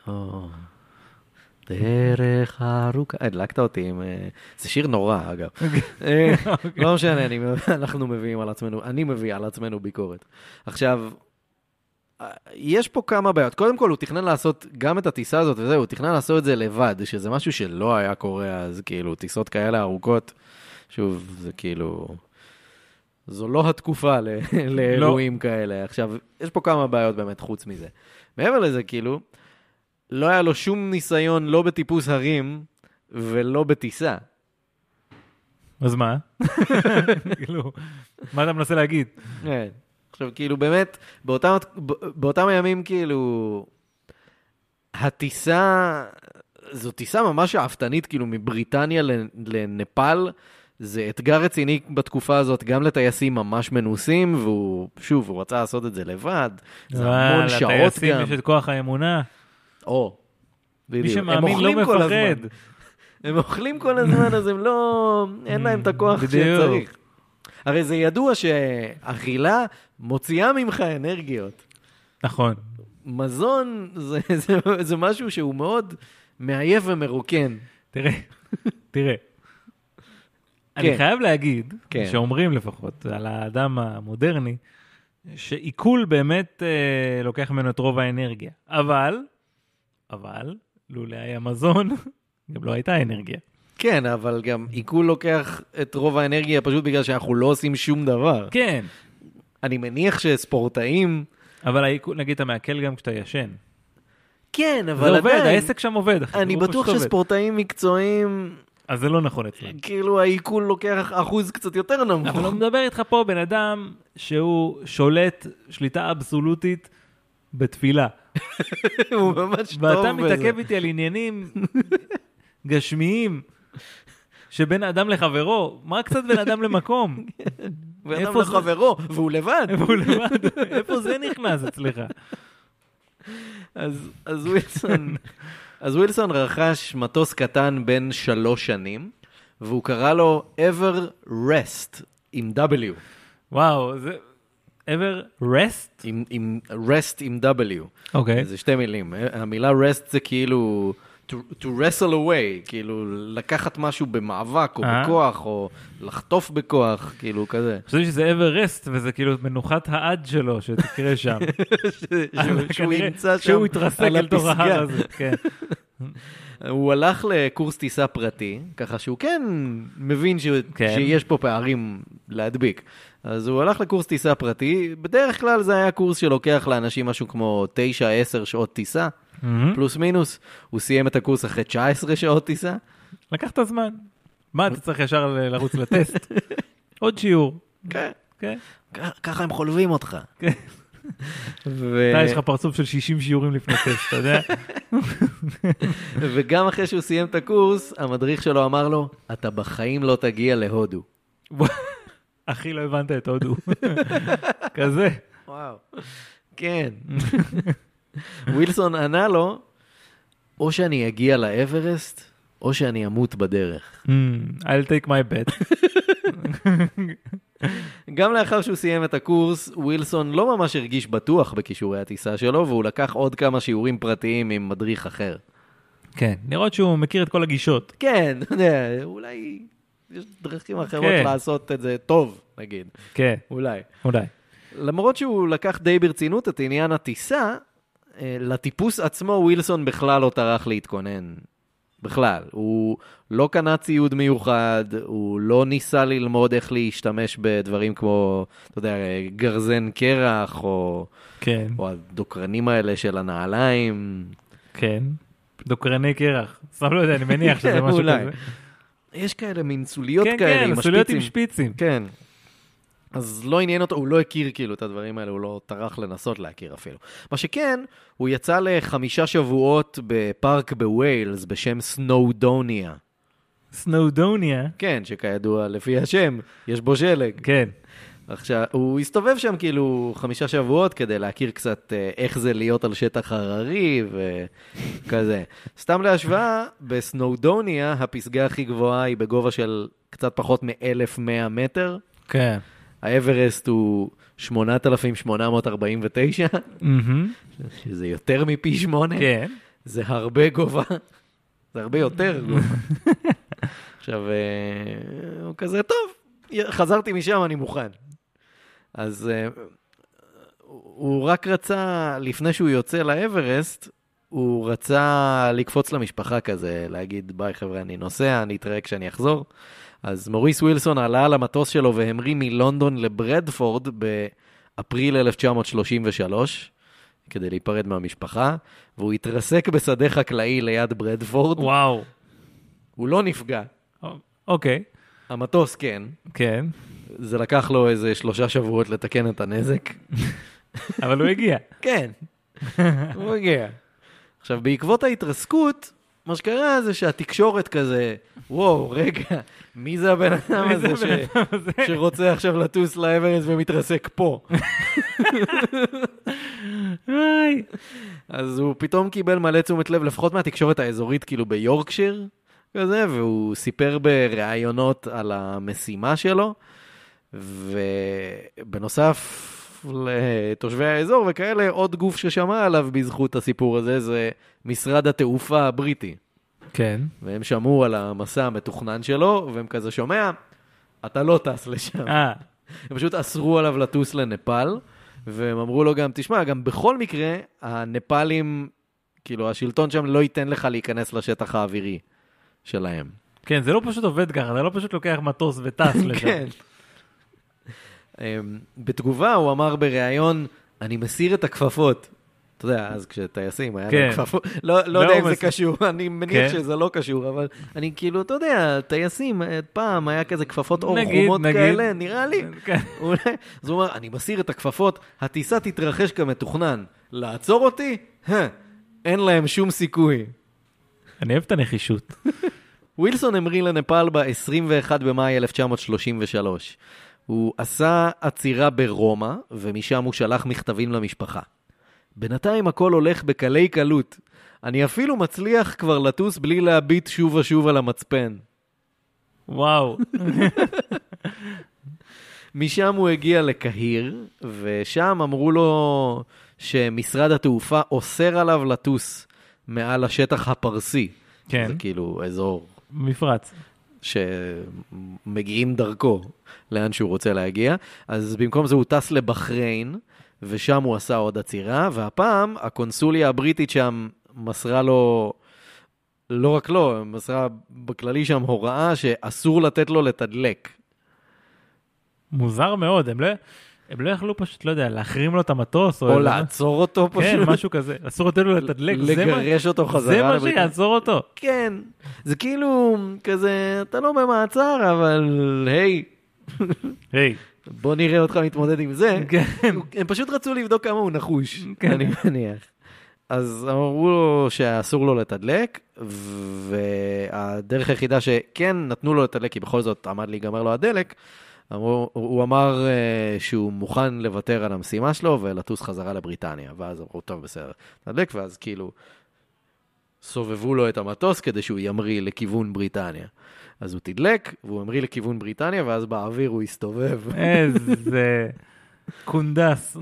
דרך ארוכה. הדלקת אותי עם... זה שיר נורא, אגב. לא משנה, אנחנו מביאים על עצמנו, אני מביא על עצמנו ביקורת. עכשיו, יש פה כמה בעיות. קודם כל, הוא תכנן לעשות גם את הטיסה הזאת וזהו, הוא תכנן לעשות את זה לבד, שזה משהו שלא היה קורה אז, כאילו, טיסות כאלה ארוכות. שוב, זה כאילו... זו לא התקופה לאירועים כאלה. עכשיו, יש פה כמה בעיות באמת חוץ מזה. מעבר לזה, כאילו, לא היה לו שום ניסיון, לא בטיפוס הרים ולא בטיסה. אז מה? כאילו, מה אתה מנסה להגיד? כן. עכשיו, כאילו, באמת, באותם הימים, כאילו, הטיסה, זו טיסה ממש שאפתנית, כאילו, מבריטניה לנפאל, זה אתגר רציני בתקופה הזאת, גם לטייסים ממש מנוסים, והוא, שוב, הוא רצה לעשות את זה לבד, זה המון שעות גם. לטייסים יש את כוח האמונה. בדיוק. מי שמאמין לא מפחד. הם אוכלים כל הזמן, אז הם לא, אין להם את הכוח שצריך. הרי זה ידוע שאכילה מוציאה ממך אנרגיות. נכון. מזון זה משהו שהוא מאוד מעייף ומרוקן. תראה. אני חייב להגיד, שאומרים לפחות על האדם המודרני, שעיכול באמת לוקח ממנו את רוב האנרגיה. אבל, לולא היה מזון, גם לא הייתה אנרגיה. כן, אבל גם עיכול לוקח את רוב האנרגיה פשוט בגלל שאנחנו לא עושים שום דבר. כן. אני מניח שספורטאים... אבל העיכול, נגיד, אתה מעכל גם כשאתה ישן. כן, אבל זה עובד, העסק שם עובד. אני בטוח שספורטאים מקצועיים... אז זה לא נכון אצלם. כאילו העיכול לוקח אחוז קצת יותר נמוך. אבל לא מדבר איתך פה בן אדם שהוא שולט שליטה אבסולוטית בתפילה. הוא ממש טוב בזה. ואתה מתעכב איתי על עניינים גשמיים שבין אדם לחברו. מה קצת בין אדם למקום? בין אדם לחברו, והוא לבד. איפה זה נכנס אצלך? אז ווילסון רכש מטוס קטן בין 3 שנים, והוא קרא לו Everest עם W. וואו, זה... Everest? עם rest עם W. אוקיי. זה 2 מילים. המילה rest זה כאילו to wrestle away, כאילו לקחת משהו במאבק או בכוח, או לחטוף בכוח, כאילו כזה. חושבים שזה Everest, וזה כאילו מנוחת העד שלו, שתקרה שם. שהוא ימצא שם שהוא יתרסק אל תוך ההר הזה, כן. הוא הלך לקורס טיסה פרטי, ככה שהוא כן מבין שיש פה פערים להדביק. אז הוא הלך לקורס טיסה פרטי, בדרך כלל זה היה קורס שלוקח לאנשים משהו כמו 9-10 שעות טיסה, פלוס מינוס. הוא סיים את הקורס אחרי 19 שעות טיסה. לקח את הזמן. מה, אתה צריך ישר לרוץ לטסט? עוד שיעור. כן. ככה הם חולבים אותך. כן. אתה יש לך פרצוף של 60 שיעורים לפני טסט, אתה יודע? וגם אחרי שהוא סיים את הקורס, המדריך שלו אמר לו, אתה בחיים לא תגיע להודו. אחי, לא הבנת את הודו. כזה. וואו. כן. ווילסון ענה לו, או שאני אגיע לאברסט, או שאני אמות בדרך. I'll take my bet. גם לאחר שהוא סיים את הקורס, ווילסון לא ממש הרגיש בטוח בכישורי הטיסה שלו, והוא לקח עוד כמה שיעורים פרטיים עם מדריך אחר. כן, נראות שהוא מכיר את כל הגישות. כן, אולי יש דרכים אחרות לעשות את זה טוב, נגיד. כן. אולי. אולי. למרות שהוא לקח די ברצינות את עניין הטיסה, לטיפוס עצמו ווילסון בכלל לא טרח להתכונן. בכלל. הוא לא קנה ציוד מיוחד, הוא לא ניסה ללמוד איך להשתמש בדברים כמו, אתה יודע, גרזן קרח, או, כן. או הדוקרנים האלה של הנעליים. כן. דוקרני קרח. סתם לא יודע, אני מניח שזה משהו כזה. יש כאלה מין סוליות כן, כאלה כן, עם סוליות השפיצים. עם שפיצים. כן. אז לא עניין אותו, הוא לא הכיר כאילו את הדברים האלה, הוא לא טרח לנסות להכיר אפילו. מה שכן, הוא יצא ל5 שבועות בפארק בוויילס בשם סנודוניה. סנודוניה? כן, שכידוע לפי השם, יש בו שלג. כן. עכשיו, הוא הסתובב שם כאילו 5 שבועות כדי להכיר קצת איך זה להיות על שטח הררי וכזה. סתם להשוואה, בסנודוניה הפסגה הכי גבוהה היא בגובה של קצת פחות מ-1,100 מטר. כן. האברסט הוא 8,849, שזה יותר מפי 8. כן. זה הרבה גובה. זה הרבה יותר גובה. עכשיו, הוא כזה, טוב, חזרתי משם, אני מוכן. אז הוא רק רצה, לפני שהוא יוצא לאברסט, הוא רצה לקפוץ למשפחה כזה, להגיד, ביי חבר'ה, אני נוסע, אני אתראה כשאני אחזור. אז מוריס ווילסון עלה על המטוס שלו והמריא מלונדון לברדפורד באפריל 1933, כדי להיפרד מהמשפחה, והוא התרסק בשדה חקלאי ליד ברדפורד. וואו. הוא לא נפגע. אוקיי. המטוס כן. כן. זה לקח לו איזה 3 שבועות לתקן את הנזק. אבל הוא הגיע. כן, הוא הגיע. עכשיו, בעקבות ההתרסקות, מה שקרה זה שהתקשורת כזה, וואו, רגע, מי זה הבן אדם הזה שרוצה עכשיו לטוס לאברסט ומתרסק פה? אז הוא פתאום קיבל מלא תשומת לב, לפחות מהתקשורת האזורית, כאילו ביורקשיר, כזה, והוא סיפר בראיונות על המשימה שלו, ובנוסף לתושבי האזור וכאלה, עוד גוף ששמע עליו בזכות הסיפור הזה, זה משרד התעופה הבריטי. כן. והם שמעו על המסע המתוכנן שלו, והם כזה שומע, אתה לא טס לשם. הם פשוט אסרו עליו לטוס לנפאל, והם אמרו לו גם, תשמע, גם בכל מקרה, הנפאלים, כאילו, השלטון שם לא ייתן לך להיכנס לשטח האווירי שלהם. כן, זה לא פשוט עובד ככה, זה לא פשוט לוקח מטוס וטס לשם. כן. בתגובה הוא אמר בריאיון, אני מסיר את הכפפות. אתה יודע, אז כשטייסים היה להם כפפות, לא יודע אם זה קשור, אני מניח שזה לא קשור, אבל אני כאילו, אתה יודע, טייסים, פעם היה כזה כפפות אור חומות כאלה, נראה לי. אז הוא אמר, אני מסיר את הכפפות, הטיסה תתרחש כמתוכנן. לעצור אותי? אין להם שום סיכוי. אני אוהב את הנחישות. ווילסון המריא לנפאל ב-21 במאי 1933. הוא עשה עצירה ברומא, ומשם הוא שלח מכתבים למשפחה. בינתיים הכל הולך בקלי קלות. אני אפילו מצליח כבר לטוס בלי להביט שוב ושוב על המצפן. וואו. משם הוא הגיע לקהיר, ושם אמרו לו שמשרד התעופה אוסר עליו לטוס מעל השטח הפרסי. כן. זה כאילו אזור מפרץ. שמגיעים דרכו לאן שהוא רוצה להגיע. אז במקום זה הוא טס לבחריין, ושם הוא עשה עוד עצירה, והפעם הקונסוליה הבריטית שם מסרה לו, לא רק לו, מסרה בכללי שם הוראה שאסור לתת לו לתדלק. מוזר מאוד, הם לא יכלו פשוט, לא יודע, להחרים לו את המטוס, או לעצור אותו פשוט. כן, משהו כזה. אסור לתת לו לתדלק. לגרש אותו חזרה. זה מה שיעצור אותו. כן. זה כאילו כזה, אתה לא במעצר, אבל היי. בוא נראה אותך מתמודד עם זה. הם פשוט רצו לבדוק כמה הוא נחוש. אני מניח. אז אמרו לו שאסור לו לתדלק, והדרך היחידה שכן נתנו לו לתדלק, כי בכל זאת עמד להיגמר לו הדלק, הוא אמר שהוא מוכן לוותר על המשימה שלו ולטוס חזרה לבריטניה, ואז אמרו, טוב, בסדר, תדלק, ואז כאילו סובבו לו את המטוס כדי שהוא ימריא לכיוון בריטניה. אז הוא תדלק, והוא המריא לכיוון בריטניה, ואז באוויר הוא הסתובב. איזה קונדס.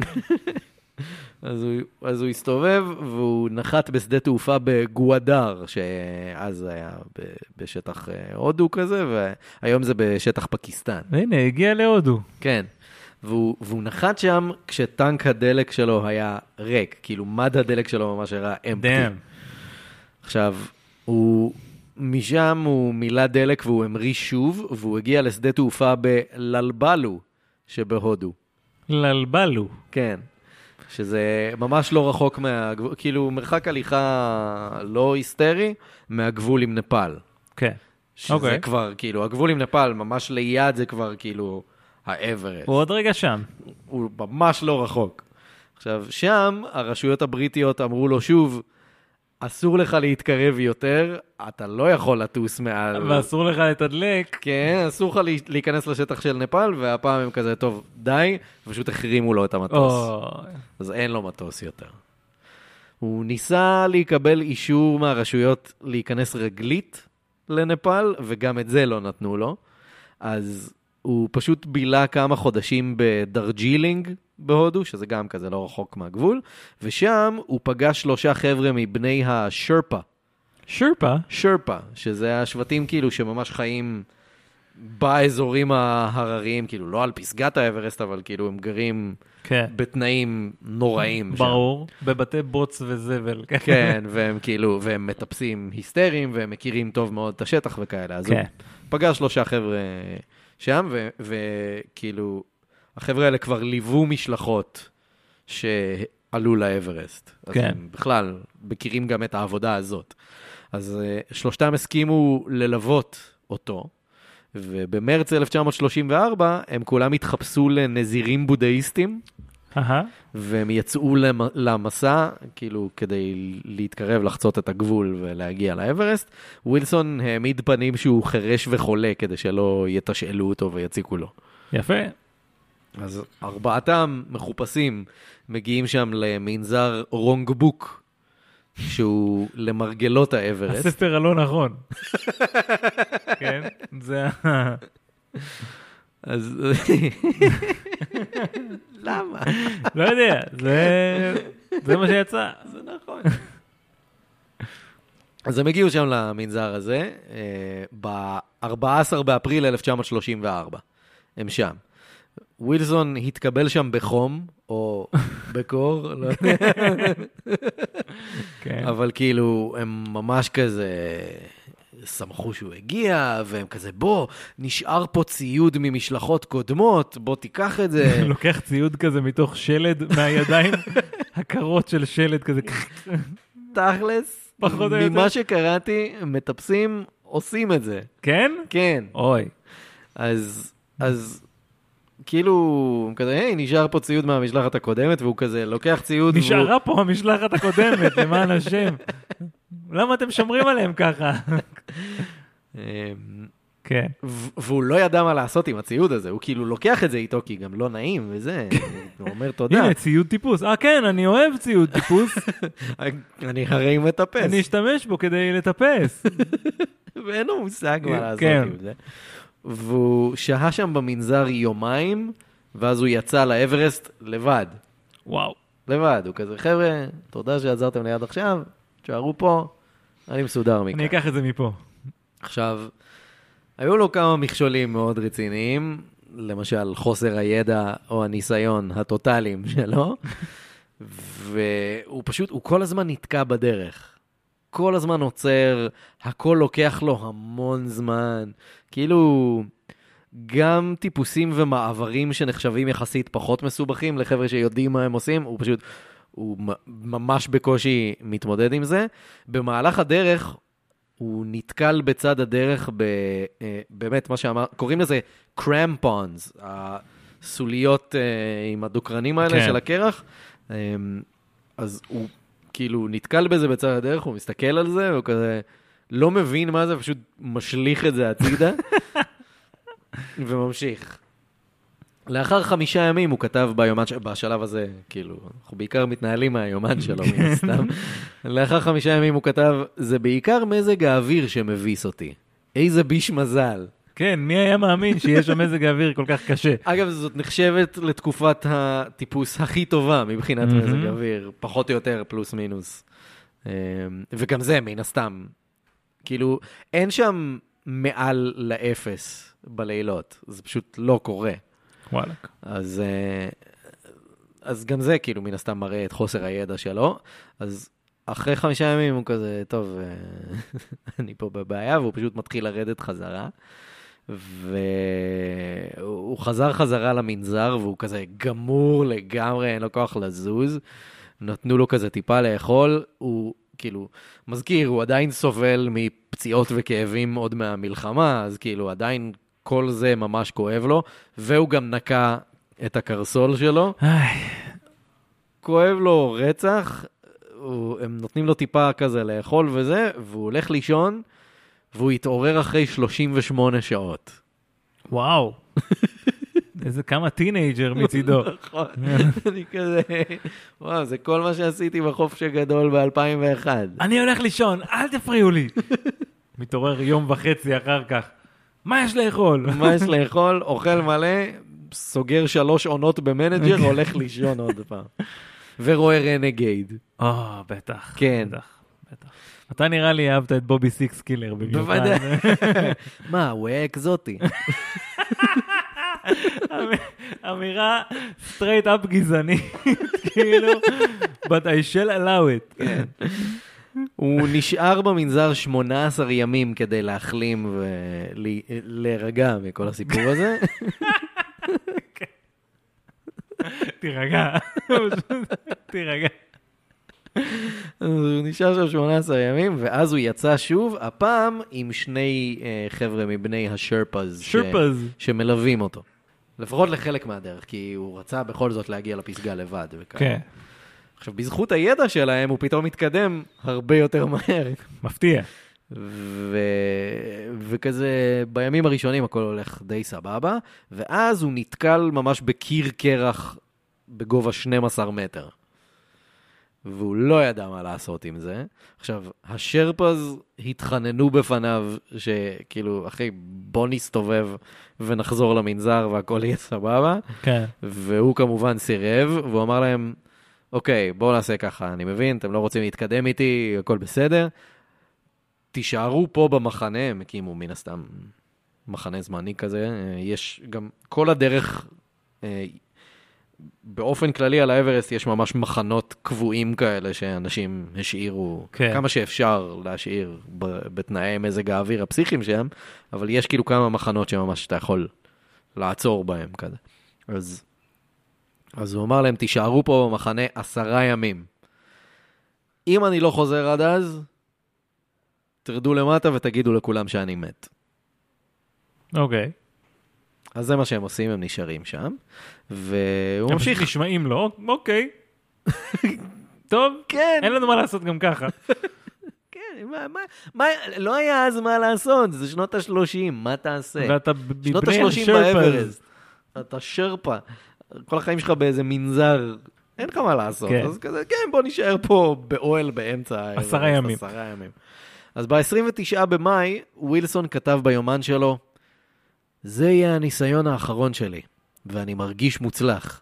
אז הוא הסתובב, והוא נחת בשדה תעופה בגואדר, שאז היה בשטח הודו כזה, והיום זה בשטח פקיסטן. הנה, הגיע להודו. כן. והוא נחת שם כשטנק הדלק שלו היה ריק, כאילו מד הדלק שלו ממש היה אמפטי. עכשיו, משם הוא מילא דלק והוא המריא שוב, והוא הגיע לשדה תעופה בללבלו שבהודו. ללבלו? כן. שזה ממש לא רחוק מהגבול, כאילו מרחק הליכה לא היסטרי מהגבול עם נפאל. כן. שזה כבר, כאילו, הגבול עם נפאל ממש ליד זה כבר כאילו האברסט. הוא עוד רגע שם. הוא ממש לא רחוק. עכשיו, שם הרשויות הבריטיות אמרו לו שוב, אסור לך להתקרב יותר, אתה לא יכול לטוס מעל... ואסור לך לתדלק. כן, אסור לך להיכנס לשטח של נפאל, והפעם הם כזה, טוב, די, פשוט החרימו לו את המטוס. אז אין לו מטוס יותר. הוא ניסה להיקבל אישור מהרשויות להיכנס רגלית לנפאל, וגם את זה לא נתנו לו. אז הוא פשוט בילה כמה חודשים בדרג'ילינג בהודו, שזה גם כזה לא רחוק מהגבול, ושם הוא פגש 3 חבר'ה מבני השרפה. שרפה? שרפה, שזה השבטים כאילו שממש חיים באזורים ההרריים, כאילו לא על פסגת האברסט, אבל כאילו הם גרים בתנאים נוראים. ברור, בבתי בוץ וזבל. כן, והם כאילו, והם מטפסים היסטריים, והם מכירים טוב מאוד את השטח וכאלה. אז הוא פגש 3 חבר'ה שם, וכאילו, החבר'ה האלה כבר ליוו משלחות שעלו לאברסט. אז הם בכלל מכירים גם את העבודה הזאת. אז 3 הסכימו ללוות אותו, ובמרץ 1934 הם כולם התחפשו לנזירים בודהיסטים, והם יצאו למסע, כאילו, כדי להתקרב, לחצות את הגבול ולהגיע לאברסט. ווילסון העמיד פנים שהוא חרש וחולה, כדי שלא יתשאלו אותו ויציקו לו. יפה. אז 4 מחופשים מגיעים שם למנזר רונגבוק, שהוא למרגלות האברסט. הספר הלא נכון. כן, זה... אז... למה? לא יודע, זה מה שיצא. זה נכון. אז הם הגיעו שם למנזר הזה, ב-14 באפריל 1934. הם שם. ווילסון התקבל שם בחום, או בקור, לא יודע. אבל כאילו, הם ממש כזה... שמחו שהוא הגיע, והם כזה, בוא, נשאר פה ציוד ממשלחות קודמות, בוא תיקח את זה. לוקח ציוד כזה מתוך שלד מהידיים, הקרות של שלד כזה. תכלס, ממה שקראתי, מטפסים, עושים את זה. כן? כן. אוי. אז כאילו, כזה, היי, נשאר פה ציוד מהמשלחת הקודמת, והוא כזה, לוקח ציוד... נשארה פה המשלחת הקודמת, למען השם. למה אתם שומרים עליהם ככה? כן. והוא לא ידע מה לעשות עם הציוד הזה, הוא כאילו לוקח את זה איתו, כי גם לא נעים וזה, הוא אומר תודה. הנה, ציוד טיפוס. כן, אני אוהב ציוד טיפוס. אני הרי מטפס. אני אשתמש בו כדי לטפס. ואין לו מושג מה לעשות עם זה. והוא שהה שם במנזר יומיים, ואז הוא יצא לאברסט לבד. וואו. לבד, הוא כזה, חבר'ה, תודה שעזרתם לי עד עכשיו, תשארו פה, אני מסודר מכאן. אני אקח את זה מפה. עכשיו, היו לו כמה מכשולים מאוד רציניים, למשל חוסר הידע או הניסיון הטוטליים שלו, והוא פשוט, הוא כל הזמן נתקע בדרך. כל הזמן עוצר, הכל לוקח לו המון זמן, כאילו גם טיפוסים ומעברים שנחשבים יחסית פחות מסובכים לחבר'ה שיודעים מה הם עושים, הוא פשוט, הוא ממש בקושי מתמודד עם זה. במהלך הדרך, הוא נתקל בצד הדרך באמת מה שאמר, קוראים לזה קרמפונס, הסוליות עם הדוקרנים האלה של הקרח, אז הוא כאילו נתקל בזה בצד הדרך, הוא מסתכל על זה, והוא כזה לא מבין מה זה, פשוט משליך את זה הצידה, וממשיך. לאחר 5 ימים הוא כתב ביומן, בשלב הזה, כאילו, אנחנו בעיקר מתנהלים מהיומן שלו, מן הסתם. לאחר 5 ימים הוא כתב, זה בעיקר מזג האוויר שמביס אותי. איזה ביש מזל. כן, מי היה מאמין שיש שם מזג האוויר כל כך קשה? אגב, זאת נחשבת לתקופת הטיפוס הכי טובה מבחינת מזג האוויר, פחות או יותר, פלוס מינוס. וגם זה, מן הסתם. כאילו, אין שם מעל לאפס בלילות. זה פשוט לא קורה. וואלק. אז גם זה, כאילו, מן הסתם מראה את חוסר הידע שלו. אז אחרי 5 ימים הוא כזה, טוב, אני פה בבעיה, והוא פשוט מתחיל לרדת חזרה. והוא חזרה למנזר, והוא כזה גמור לגמרי, אין לו כוח לזוז. נתנו לו כזה טיפה לאכול, הוא כאילו, מזכיר, הוא עדיין סובל מפציעות וכאבים עוד מהמלחמה, אז כאילו עדיין כל זה ממש כואב לו, והוא גם נקע את הקרסול שלו. כואב לו רצח, הם נותנים לו טיפה כזה לאכול וזה, והוא הולך לישון, והוא יתעורר אחרי 38 שעות. וואו. איזה כמה טינאג'ר מצידו. נכון. אני כזה, וואו, זה כל מה שעשיתי בחופש הגדול ב-2001. אני הולך לישון, אל תפריעו לי. מתעורר יום וחצי אחר כך. מה יש לאכול? מה יש לאכול? אוכל מלא, סוגר 3 עונות במנג'ר, הולך לישון עוד פעם. ורואה רנגייד. בטח. כן. בטח. אתה נראה לי אהבת את בובי סיקס קילר במיוחד. בוודאי. מה, הוא היה אקזוטי. אמירה straight up גזענית, כאילו, but I shall allow it. הוא נשאר במנזר 18 ימים כדי להחלים ולהירגע מכל הסיפור הזה. תירגע. תירגע. הוא נשאר שם 18 ימים, ואז הוא יצא שוב, הפעם עם 2 חבר'ה מבני השרפז שמלווים אותו. לפחות לחלק מהדרך, כי הוא רצה בכל זאת להגיע לפסגה לבד. כן. עכשיו, בזכות הידע שלהם, הוא פתאום מתקדם הרבה יותר מהר. מפתיע. וכזה, בימים הראשונים הכל הולך די סבבה, ואז הוא נתקל ממש בקיר קרח בגובה 12 מטר. והוא לא ידע מה לעשות עם זה. עכשיו, השרפז התחננו בפניו שכאילו, אחי, בוא נסתובב ונחזור למנזר והכל יהיה סבבה. כן. והוא כמובן סירב, והוא אמר להם, אוקיי, בואו נעשה ככה, אני מבין, אתם לא רוצים להתקדם איתי, הכל בסדר. תישארו פה במחנה, הם הקימו מן הסתם מחנה זמני כזה. יש גם כל הדרך... באופן כללי על האברסט יש ממש מחנות קבועים כאלה שאנשים השאירו, כמה שאפשר להשאיר בתנאי מזג האוויר הפסיכיים שם, אבל יש כאילו כמה מחנות שממש אתה יכול לעצור בהם כזה. אז הוא אמר להם, תישארו פה במחנה 10 ימים. אם אני לא חוזר עד אז, תרדו למטה ותגידו לכולם שאני מת. אוקיי. אז זה מה שהם עושים, הם נשארים שם, והוא ממשיך. הם נשמעים לו, אוקיי. טוב, כן. אין לנו מה לעשות גם ככה. כן, לא היה אז מה לעשות, זה שנות ה-30, מה תעשה? ואתה שנות ה-30 באברסט, אתה שרפה, כל החיים שלך באיזה מנזר, אין לך מה לעשות, אז כזה, כן, בוא נשאר פה באוהל באמצע. 10 ימים. 10 ימים. אז ב-29 במאי, ווילסון כתב ביומן שלו, זה יהיה הניסיון האחרון שלי, ואני מרגיש מוצלח.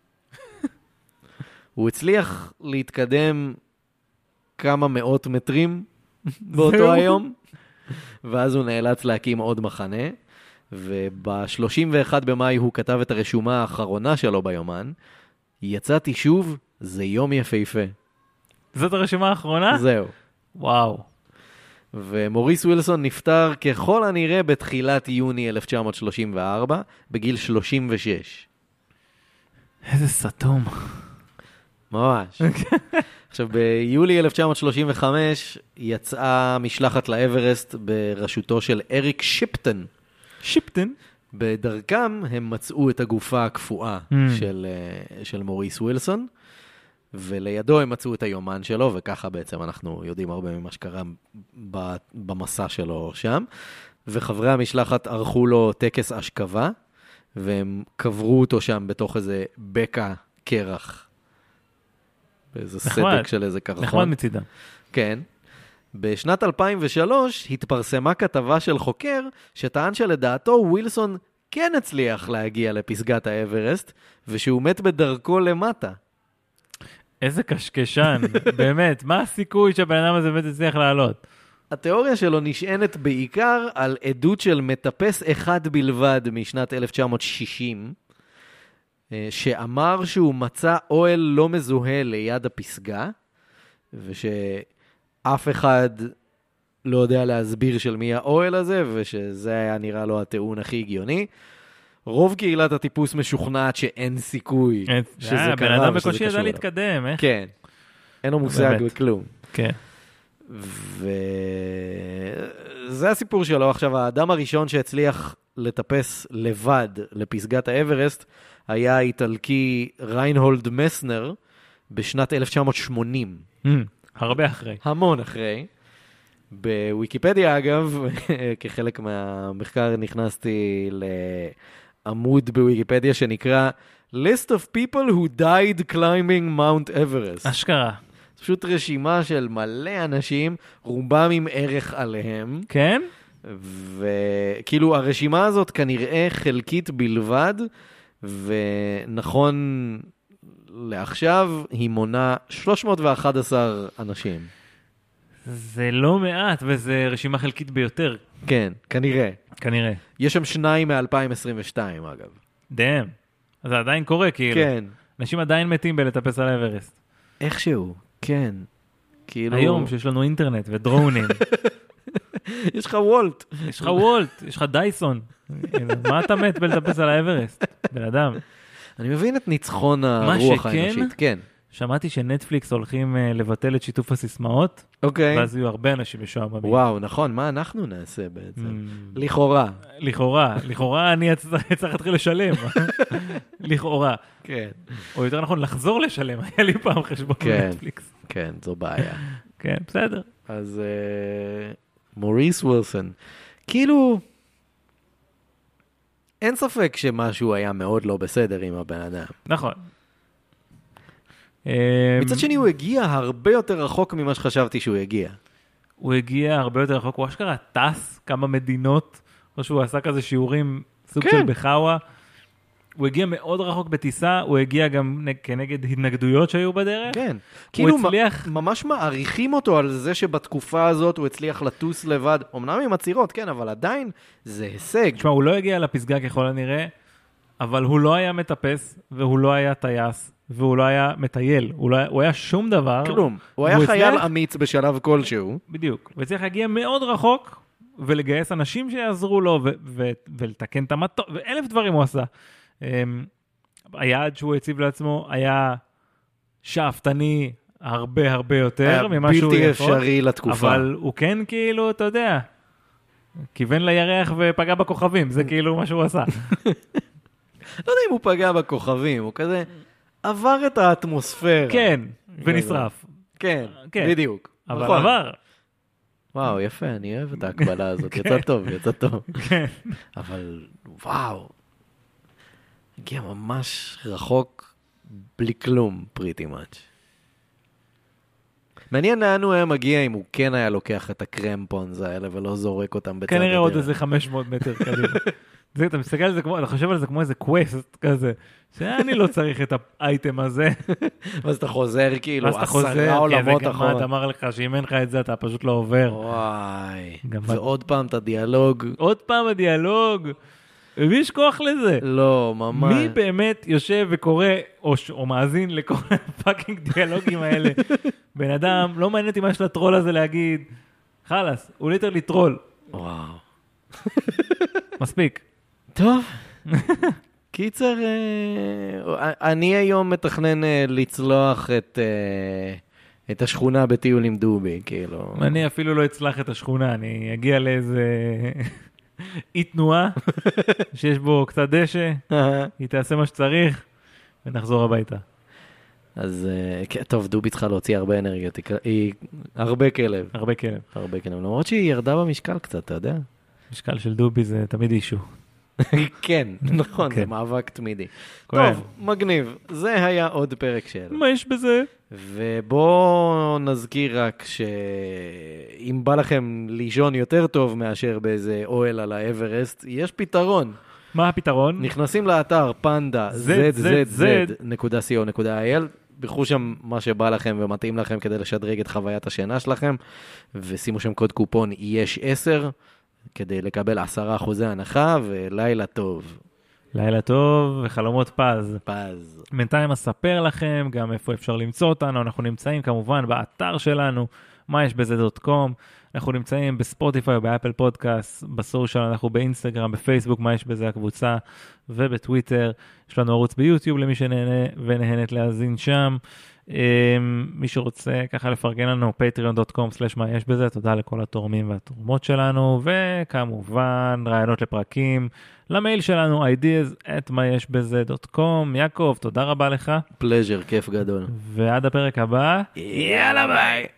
הוא הצליח להתקדם כמה מאות מטרים באותו היום, ואז הוא נאלץ להקים עוד מחנה, וב-31 במאי הוא כתב את הרשומה האחרונה שלו ביומן, יצאתי שוב, זה יום יפהפה. זאת הרשימה האחרונה? זהו. וואו. ומוריס ווילסון נפטר ככל הנראה בתחילת יוני 1934, בגיל 36. איזה סתום. ממש. עכשיו, ביולי 1935 יצאה משלחת לאברסט בראשותו של אריק שיפטן. שיפטן? בדרכם הם מצאו את הגופה הקפואה של מוריס ווילסון, ולידו הם מצאו את היומן שלו, וככה בעצם אנחנו יודעים הרבה ממה שקרה במסע שלו שם, וחברי המשלחת ערכו לו טקס אשכבה, והם קברו אותו שם בתוך איזה בקע קרח, באיזה סדק של איזה קרחון. נחמד מצידם. כן. בשנת 2003 התפרסמה כתבה של חוקר, שטען שלדעתו ווילסון כן הצליח להגיע לפסגת האברסט, ושהוא מת בדרכו למטה. איזה קשקשן, באמת, מה הסיכוי שהבן אדם הזה באמת הצליח לעלות? התיאוריה שלו נשענת בעיקר על עדות של מטפס אחד בלבד משנת 1960, שאמר שהוא מצא אוהל לא מזוהה ליד הפסגה, ושאף אחד לא יודע להסביר של מי האוהל הזה, ושזה היה נראה לו הטיעון הכי הגיוני. רוב קהילת הטיפוס משוכנעת שאין סיכוי שזה קרה. בן אדם בקושי ידע להתקדם, איך? כן. אין לו מושג בכלום. כן. וזה הסיפור שלו. עכשיו, האדם הראשון שהצליח לטפס לבד לפסגת האברסט, היה האיטלקי ריינהולד מסנר בשנת 1980. הרבה אחרי. המון אחרי. בוויקיפדיה אגב, כחלק מהמחקר נכנסתי לעמוד בוויקיפדיה שנקרא List of people who died climbing Mount Everest. אשכרה. פשוט רשימה של מלא אנשים, רובם עם ערך עליהם. כן? וכאילו הרשימה הזאת כנראה חלקית בלבד, ונכון לעכשיו היא מונה 311 אנשים. זה לא מעט, וזה רשימה חלקית ביותר. כן, כנראה. כנראה. יש שם 2 מ-2022 אגב. דאם. אז זה עדיין קורה כאילו. כן. אנשים עדיין מתים בלטפס על האברסט. איכשהו, כן. כאילו... היום שיש לנו אינטרנט ודרונים. יש לך וולט. יש לך וולט, יש לך דייסון. מה אתה מת בלטפס על האברסט? בן אדם. אני מבין את ניצחון הרוח האנושית. כן. שמעתי שנטפליקס הולכים לבטל את שיתוף הסיסמאות, אוקיי. ואז יהיו הרבה אנשים משועממים. וואו, נכון, מה אנחנו נעשה בעצם? לכאורה. לכאורה אני צריך להתחיל לשלם. לכאורה. כן. או יותר נכון, לחזור לשלם. היה לי פעם חשבון בנטפליקס. כן, זו בעיה. כן, בסדר. אז מוריס ווילסון, כאילו, אין ספק שמשהו היה מאוד לא בסדר עם הבן אדם. נכון. מצד שני הוא הגיע הרבה יותר רחוק ממה שחשבתי שהוא הגיע. הוא הגיע הרבה יותר רחוק, הוא אשכרה טס כמה מדינות, או שהוא עשה כזה שיעורים סוג של בחאווה. הוא הגיע מאוד רחוק בטיסה, הוא הגיע גם כנגד התנגדויות שהיו בדרך. כן. כאילו הצליח... ממש מעריכים אותו על זה שבתקופה הזאת הוא הצליח לטוס לבד, אמנם עם עצירות, כן, אבל עדיין זה הישג. תשמע, הוא לא הגיע לפסגה ככל הנראה, אבל הוא לא היה מטפס, והוא לא היה טייס, והוא לא היה מטייל, הוא היה שום דבר. כלום. הוא היה חייל אמיץ בשלב כלשהו. בדיוק. וצריך להגיע מאוד רחוק, ולגייס אנשים שיעזרו לו, ולתקן את המטוס, ואלף דברים הוא עשה. היעד שהוא הציב לעצמו היה שאפתני הרבה הרבה יותר ממה שהוא בלתי אפשרי לתקופה. אבל הוא כן כאילו, אתה יודע, כיוון לירח ופגע בכוכבים, זה כאילו מה שהוא עשה. לא יודע אם הוא פגע בכוכבים, הוא כזה עבר את האטמוספירה. כן, ונשרף. כן, בדיוק. אבל עבר. וואו, יפה, אני אוהב את ההקבלה הזאת. יצא טוב, יצא טוב. כן. אבל וואו, הגיע ממש רחוק בלי כלום, pretty much. מעניין לאן הוא היה מגיע אם הוא כן היה לוקח את הקרמפונס האלה ולא זורק אותם בצד הדרך. כנראה עוד איזה 500 מטר קדימה. אתה מסתכל על זה כמו, אתה חושב על זה כמו איזה קווסט כזה, שאני לא צריך את האייטם הזה. ואז אתה חוזר כאילו 10 עולמות אחורה. אתה אמר לך שאם אין לך את זה אתה פשוט לא עובר. וואי, ועוד פעם את הדיאלוג. עוד פעם הדיאלוג. ומי יש כוח לזה? לא, ממש. מי באמת יושב וקורא או מאזין לכל הפאקינג דיאלוגים האלה? בן אדם, לא מעניין אותי מה יש לטרול הזה להגיד. חלס, הוא ליטרלי טרול. וואו. מספיק. טוב. קיצר, אני היום מתכנן לצלוח את השכונה בטיול עם דובי, כאילו. אני אפילו לא אצלח את השכונה, אני אגיע לאיזה אי תנועה, שיש בו קצת דשא, היא תעשה מה שצריך, ונחזור הביתה. אז טוב, דובי צריכה להוציא הרבה אנרגיות, היא הרבה כלב. הרבה כלב. הרבה כלב, למרות שהיא ירדה במשקל קצת, אתה יודע? משקל של דובי זה תמיד אישו. כן, נכון, זה מאבק תמידי. טוב, מגניב, זה היה עוד פרק של. מה יש בזה? ובואו נזכיר רק שאם בא לכם לישון יותר טוב מאשר באיזה אוהל על האברסט, יש פתרון. מה הפתרון? נכנסים לאתר פנדה zzz.co.il, ביחרו שם מה שבא לכם ומתאים לכם כדי לשדרג את חוויית השינה שלכם, ושימו שם קוד קופון יש 10, כדי לקבל 10% הנחה, ולילה טוב. לילה טוב וחלומות פז. פז. בינתיים אספר לכם גם איפה אפשר למצוא אותנו. אנחנו נמצאים כמובן באתר שלנו, מה יש בזה.com. אנחנו נמצאים בספוטיפיי, באפל פודקאסט, בסושיאל, אנחנו באינסטגרם, בפייסבוק, מה יש בזה הקבוצה, ובטוויטר. יש לנו ערוץ ביוטיוב למי שנהנה ונהנת להאזין שם. מי שרוצה ככה לפרגן לנו, patreon.com/מה יש בזה, תודה לכל התורמים והתורמות שלנו, וכמובן רעיונות לפרקים, למייל שלנו, ideas@mayesbeze.com. יעקב, תודה רבה לך. פלז'ר, כיף גדול. ועד הפרק הבא, יאללה ביי.